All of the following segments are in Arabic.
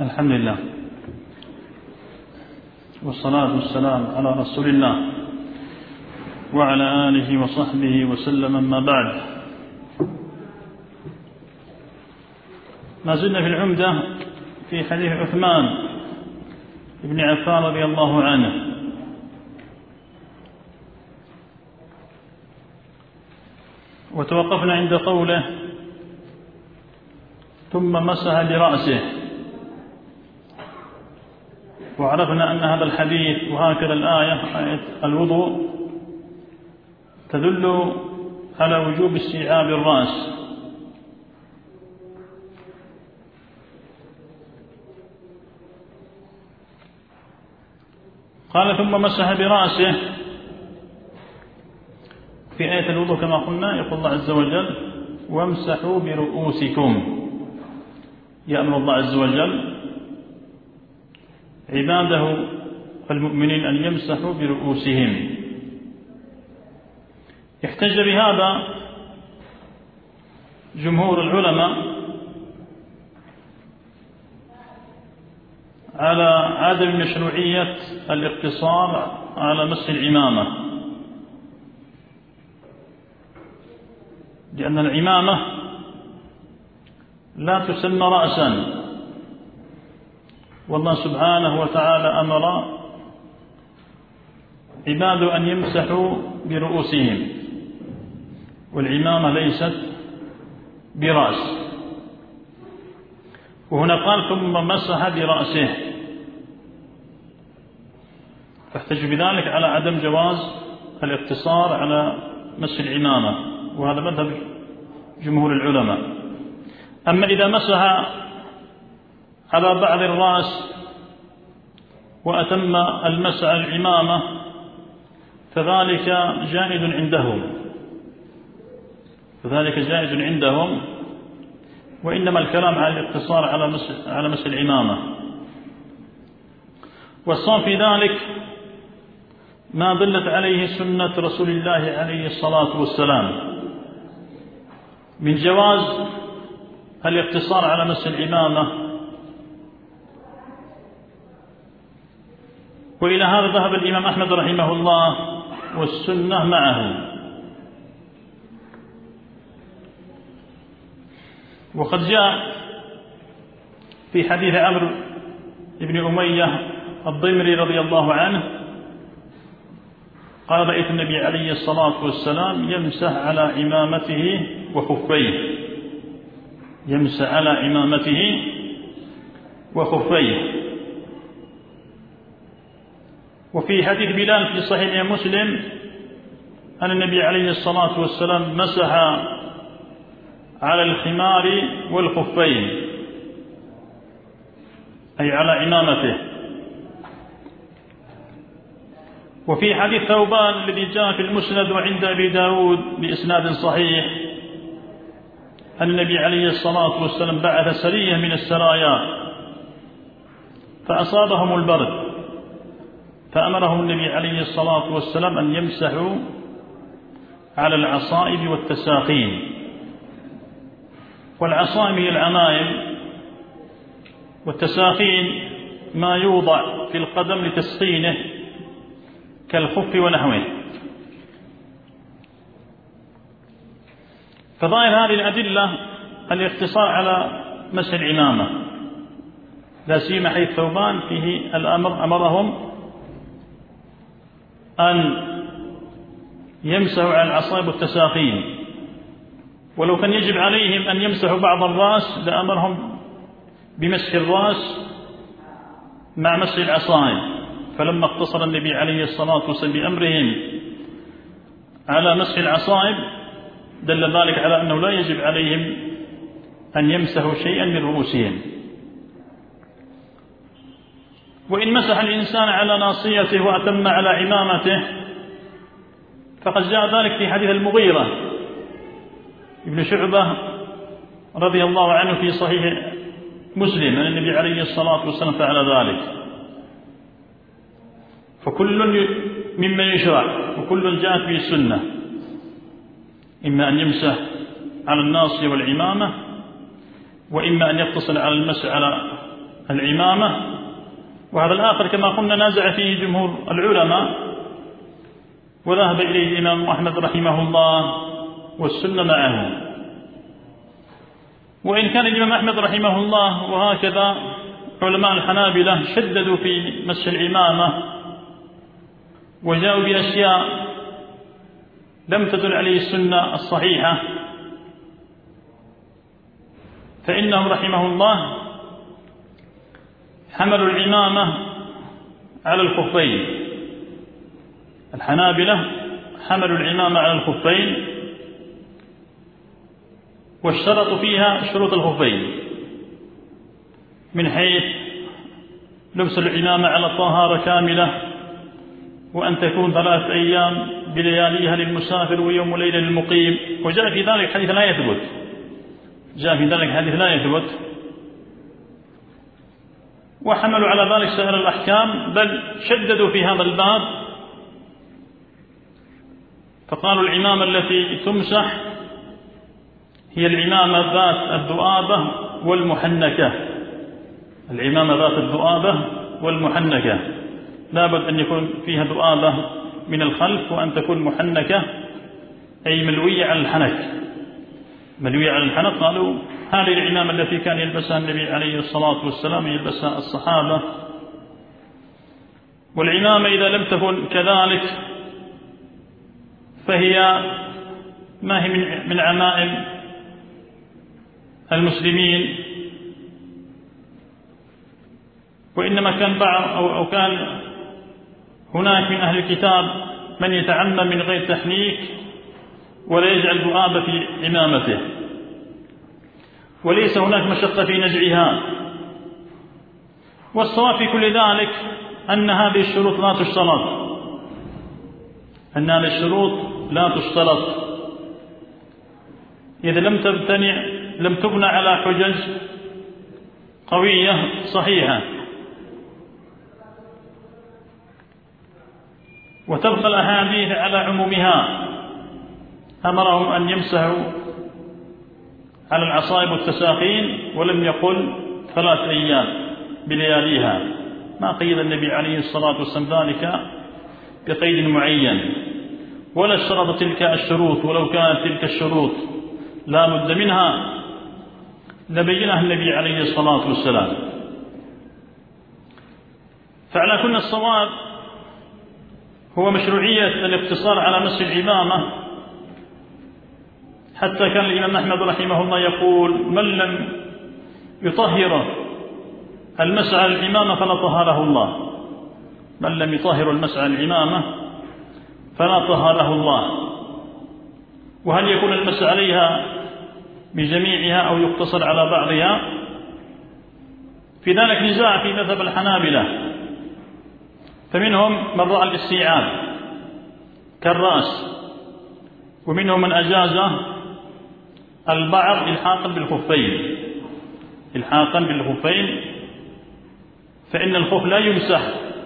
الحمد لله والصلاة والسلام على رسول الله وعلى آله وصحبه وسلم. أما بعد، ما زلنا في العمدة في حديث عثمان بن عفان رضي الله عنه، وتوقفنا عند قوله ثم مسح برأسه، وعرفنا أن هذا الحديث وهكذا الآية آية الوضوء تدل على وجوب استيعاب الرأس، قال ثم مسح برأسه. في آية الوضوء كما قلنا يقول الله عز وجل وامسحوا برؤوسكم، يأمر الله عز وجل عباده المؤمنين أن يمسحوا برؤوسهم. احتج بهذا جمهور العلماء على عدم مشروعية الاقتصار على مسح العمامة، لأن العمامة لا تسمى رأسا، والله سبحانه وتعالى أمر عباده أن يمسحوا برؤوسهم، والعمامة ليست برأس. وهنا قال ثم مسح برأسه، فاحتج بذلك على عدم جواز الاقتصار على مسح العمامة، وهذا مذهب جمهور العلماء. أما إذا مسح على بعض الرأس وأتم المسح على العمامة فذلك جائز عندهم، وإنما الكلام على الاقتصار على مسح العمامة. والصواب في ذلك ما دلت عليه سنة رسول الله عليه الصلاة والسلام من جواز الاقتصار على مسح العمامة، وإلى هذا ذهب الإمام أحمد رحمه الله والسنة معه. وقد جاء في حديث عمرو بن أمية الضمري رضي الله عنه قال رأيت النبي عليه الصلاة والسلام يمسح على عمامته وخفيه، يمسح على عمامته وخفيه. وفي حديث بلال في صحيح مسلم أن النبي عليه الصلاة والسلام مسح على الخمار والخفين، أي على عمامته. وفي حديث ثوبان الذي جاء في المسند وعند أبي داود بإسناد صحيح أن النبي عليه الصلاة والسلام بعث سرية من السرايا فأصابهم البرد، فأمرهم النبي عليه الصلاة والسلام أن يمسحوا على العصائب والتساخين. والعصائب هي العمائم، والتساخين ما يوضع في القدم لتسخينه كالخف ونحوه. فظاهر هذه الأدلة الاقتصار على مسح العمامة، لا سيما حيث ثوبان فيه الأمر أمرهم أن يمسحوا على العصائب والتساخين، ولو كان يجب عليهم أن يمسحوا بعض الرأس لأمرهم بمسح الرأس مع مسح العصائب. فلما اقتصر النبي عليه الصلاة والسلام بأمرهم على مسح العصائب دل ذلك على أنه لا يجب عليهم أن يمسحوا شيئا من رؤوسهم. وإن مسح الإنسان على ناصيته وأتم على عمامته فقد جاء ذلك في حديث المغيرة ابن شعبة رضي الله عنه في صحيح مسلم أن النبي عليه الصلاة والسلام فعل ذلك. فكل مما يشرع وكل جاءت به السنة، إما أن يمسح على الناصية والعمامة، وإما أن يقتصر على المسح على العمامة، وهذا الآخر كما قلنا نازع فيه جمهور العلماء، وذهب إليه الإمام أحمد رحمه الله والسنة معه. وإن كان الإمام أحمد رحمه الله وهكذا علماء الحنابلة شددوا في مسح العمامة وجاءوا بأشياء لم تدل عليه السنة الصحيحة، فإنهم رحمه الله حملوا العمامة على الخفين. الحنابلة حملوا العمامة على الخفين واشترطوا فيها شروط الخفين من حيث لبس العمامة على الطهارة كاملة، وأن تكون 3 أيام بلياليها للمسافر ويوم وليلة للمقيم. وجاء في ذلك حديث لا يثبت، جاء في ذلك حديث لا يثبت. وحملوا على ذلك سائر الأحكام، بل شددوا في هذا الباب فقالوا العمامة التي تمسح هي العمامة ذات الذؤابة والمحنكة. العمامة ذات الذؤابة والمحنكة لابد أن يكون فيها ذؤابة من الخلف، وأن تكون محنكة أي ملوية على الحنك، ملوية على الحنك. قالوا هذه العمامة التي كان يلبسها النبي عليه الصلاة والسلام يلبسها الصحابة. والعمامة إذا لم تكن كذلك فهي ما هي من عمائم المسلمين، وإنما كان بعض أو كان هناك من أهل الكتاب من يتعمم من غير تحنيك ولا يجعل ذؤابة في عمامته، وليس هناك مشقة في نزعها. والصواب في كل ذلك أن هذه الشروط لا تشترط، أن هذه الشروط لا تشترط إذا لم تبنى على حجج قوية صحيحة، وتبقى الأحاديث على عمومها. أمرهم أن يمسحوا على العصائب والتساخين، ولم يقل 3 أيام بلياليها، ما قيد النبي عليه الصلاة والسلام ذلك بقيد معين، ولا اشترط تلك الشروط. ولو كانت تلك الشروط لا بد منها لبينها النبي عليه الصلاة والسلام. فعلى كل الصواب هو مشروعية الاقتصار على مسح العمامة، حتى كان الإمام أحمد رحمه الله يقول من لم يطهر المسح على العمامة فلا طهره الله، من لم يطهر المسح على العمامة فلا طهره الله. وهل يكون المسح عليها بجميعها أو يقتصر على بعضها؟ في ذلك نزاع في مذهب الحنابلة، فمنهم من رأى الاستيعاب كالرأس، ومنهم من أجاز البعض إلحاقا بالخفين، إلحاقا بالخفين، فإن الخف لا يمسح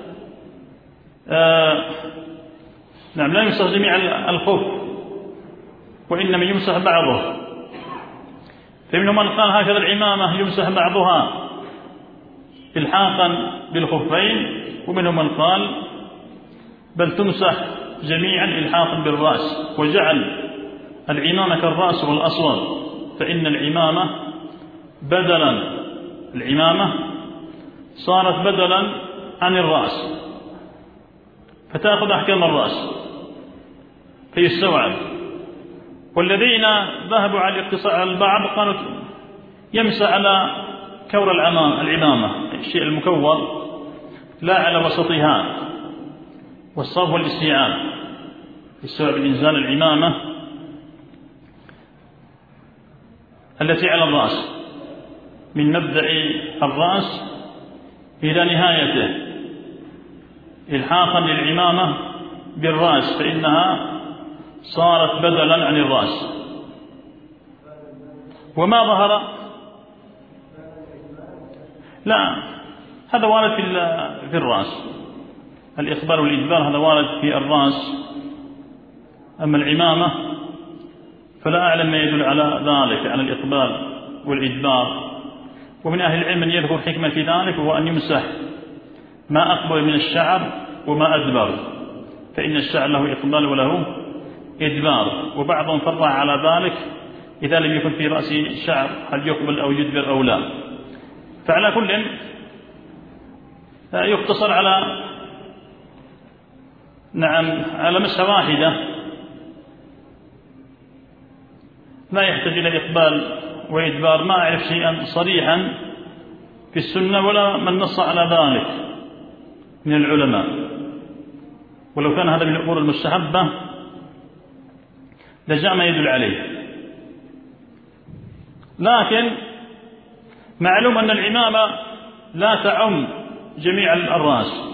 نعم لا يمسح جميع الخف، وإنما يمسح بعضه. فمنهم من قال هكذا العمامة يمسح بعضها إلحاقا بالخفين، ومنهم من قال بل تمسح جميعا إلحاقا بالرأس، وجعل العمامة كالرأس والأصول، فإن العمامة صارت بدلا عن الرأس، فتأخذ أحكام الرأس فيستوعب. والذين ذهبوا على الاقتصار على البعض قالوا يمسح على كور العمامة، الشيء المكور، لا على وسطها، والصواب والاستيعاب، يستوعب الإنسان العمامة التي على الرأس من مبدأ الرأس إلى نهايته إلحاقا للعمامة بالرأس، فإنها صارت بدلا عن الرأس. وما ظهر لا، هذا وارد في الرأس، الإقبال والإدبار هذا وارد في الرأس، أما العمامة فلا أعلم ما يدل على ذلك، على الإقبال والإدبار. ومن أهل العلم من يذكر حكمة في ذلك، وهو أن يمسح ما أقبل من الشعر وما أدبر، فإن الشعر له إقبال وله إدبار. وبعضهم فرع على ذلك إذا لم يكن في رأسه شعر هل يقبل أو يدبر أو لا. فعلى كل يقتصر على على مسحة واحدة، لا يحتاج إلى إقبال وإدبار. ما أعرف شيئا صريحا في السنة ولا من نص على ذلك من العلماء، ولو كان هذا من الأمور المستحبة لجاء ما يدل عليه. لكن معلوم أن العمامة لا تعم جميع الرأس،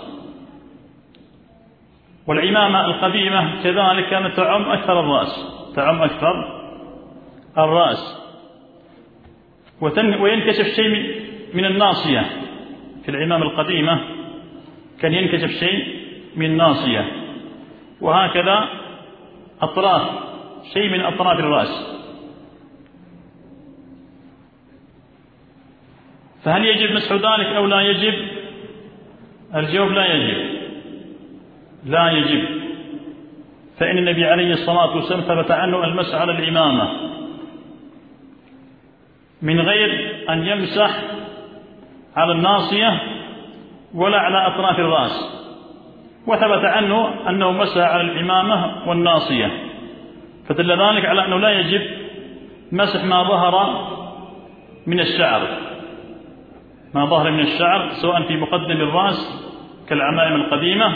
والعمامة القديمة كذلك كانت تعم أكثر الرأس، وينكشف شيء من الناصية. في العمامة القديمة كان ينكشف شيء من الناصية، وهكذا شيء من أطراف الرأس. فهل يجب مسح ذلك أو لا يجب؟ الجواب لا يجب، فإن النبي عليه الصلاة والسلام ثبت عنه المسح على العمامة من غير أن يمسح على الناصية ولا على أطراف الرأس، وثبت عنه أنه مسح على العمامة والناصية، فدل ذلك على أنه لا يجب مسح ما ظهر من الشعر سواء في مقدم الرأس كالعمائم القديمة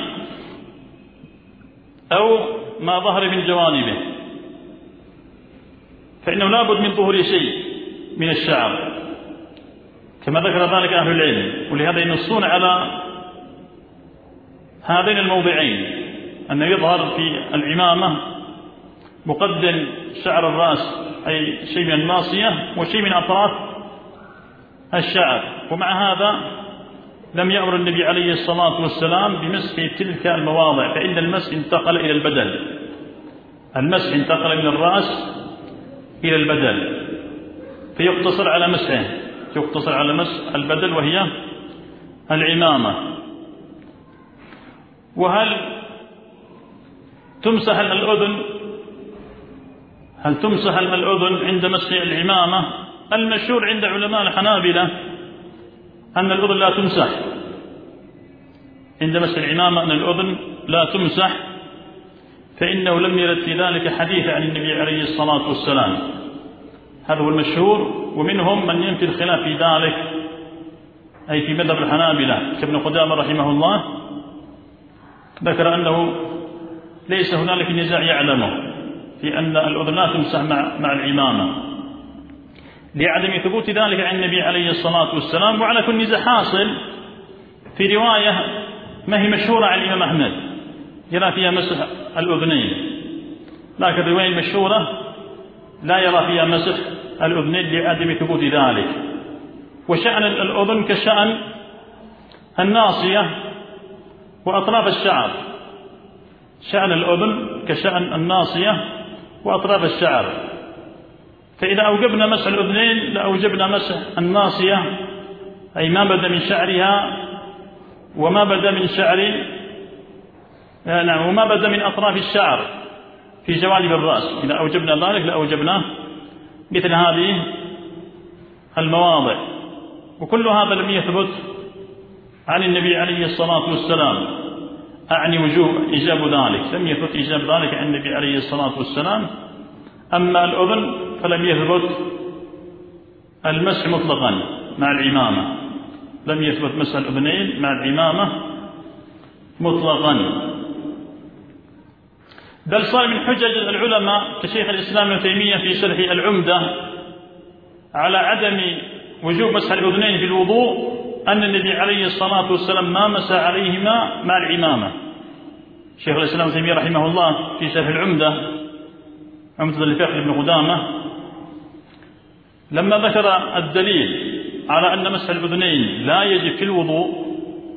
أو ما ظهر من جوانبه، فإنه لا بد من ظهور شيء من الشعر كما ذكر ذلك أهل العلم. ولهذا ينصون على هذين الموضعين، أن يظهر في العمامة مقدم شعر الرأس أي شيء من الناصية وشيء من أطراف الشعر. ومع هذا لم يأمر النبي عليه الصلاة والسلام بمسح تلك المواضع، فإن المسح انتقل إلى البدن، المسح انتقل من الرأس إلى البدن، فيقتصر على مسح البدن وهي العمامة. وهل تمسح الأذن؟ عند مسح العمامة؟ المشهور عند علماء الحنابلة أن الأذن لا تمسح عند مسح العمامة، أن الأذن لا تمسح، فإنه لم يرد في ذلك حديث عن النبي عليه الصلاة والسلام. هذا هو المشهور، ومنهم من ينفي الخلاف في ذلك أي في مذهب الحنابلة كابن قدامة رحمه الله، ذكر أنه ليس هنالك نزاع يعلمه في أن الأذن لا تمسح مع العمامة، لعدم ثبوت ذلك عن النبي عليه الصلاة والسلام. وعلى كل نزاع حاصل في رواية ما هي مشهورة عن الإمام أحمد يرى فيها مسح الأذنين، لكن الرواية المشهورة لا يرى فيها مسح الأذنين لعدم ثبوت ذلك. وشأن الأذن كشأن الناصية وأطراف الشعر، شأن الأذن كشأن الناصية وأطراف الشعر، فإذا أوجبنا مسح الأذنين لأوجبنا مسح الناصية أي ما بدا من شعرها وما بدا من وما بدا من أطراف الشعر في جوانب الرأس. إذا أوجبنا ذلك لأوجبنا مثل هذه المواضع، وكل هذا لم يثبت عن النبي عليه الصلاة والسلام، أعني وجوب إيجاب ذلك، لم يثبت إيجاب ذلك عن النبي عليه الصلاة والسلام. أما الأذن فلم يثبت المسح مطلقا مع العمامة، لم يثبت مسح الأذنين مع العمامة مطلقا، بل صار من حجج العلماء كشيخ الإسلام ابن تيمية في شرح العمدة على عدم وجوب مسح الأذنين في الوضوء أن النبي عليه الصلاة والسلام ما مسح عليهما مع العمامة. شيخ الإسلام ابن تيمية رحمه الله في شرح العمدة، عمدة الفقه ابن قدامة، لما ذكر الدليل على أن مسح الأذنين لا يجب في الوضوء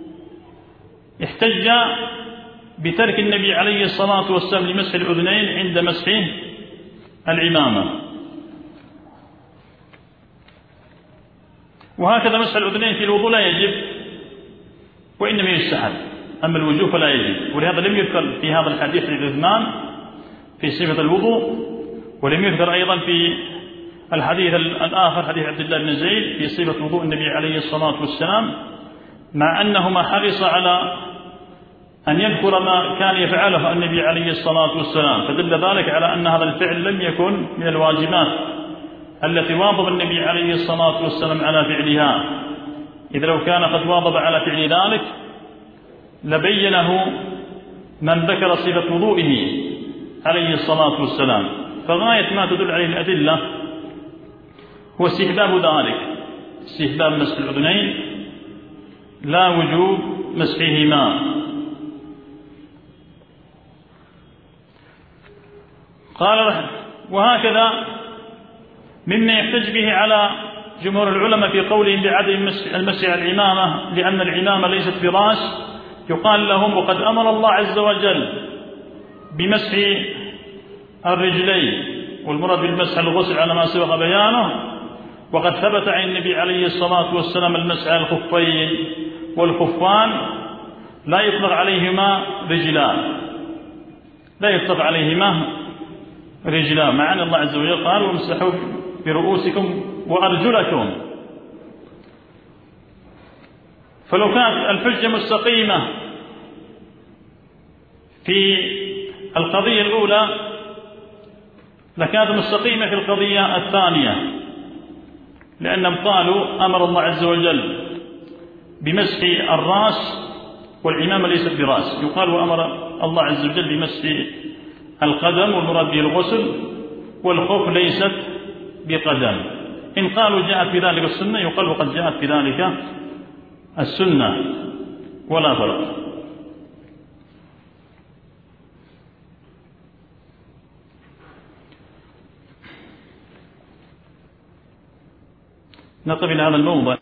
احتج بترك النبي عليه الصلاة والسلام لمسح الأذنين عند مسح العمامة. وهكذا مسح الأذنين في الوضوء لا يجب وإنما يستحب، أما الوجوب فلا يجب. ولهذا لم يذكر في هذا الحديث الإذنان في صفة الوضوء، ولم يذكر أيضا في الحديث الآخر حديث عبد الله بن زيد في صفة وضوء النبي عليه الصلاة والسلام، مع أنهما حرص على أن يذكر ما كان يفعله النبي عليه الصلاة والسلام، فدل ذلك على أن هذا الفعل لم يكن من الواجبات التي واظب النبي عليه الصلاة والسلام على فعلها، إذ لو كان قد واظب على فعل ذلك لبينه من ذكر صفة وضوئه عليه الصلاة والسلام. فغاية ما تدل عليه الأدلة هو استحباب ذلك، استحباب مسح الأذنين لا وجوب مسحهما. قال وهكذا مما يحتج به على جمهور العلماء في قولهم بعدم المسح على العمامة لأن العمامة ليست براس، يقال لهم وقد أمر الله عز وجل بمسح الرجلين، والمراد بالمسح الغسل على ما سبق بيانه، وقد ثبت عن النبي عليه الصلاة والسلام المسح على الخفين والخفان لا يطلق عليهما رجلان، لا يطلق عليهما رجلان، مع أن الله عز وجل قال وامسحوا برؤوسكم وأرجلكم. فلو كانت الحجة مستقيمة في القضية الأولى لكانت مستقيمة في القضية الثانية، لأنهم قالوا أمر الله عز وجل بمسح الرأس والعمامة ليست براس، يقال وأمر الله عز وجل بمسح القدم والمراد به الغسل، والخف ليست بقدم. إن قالوا جاءت بذلك السنة يقال وقد جاءت بذلك السنة ولا فرق. نقف إلى هذا الموضع.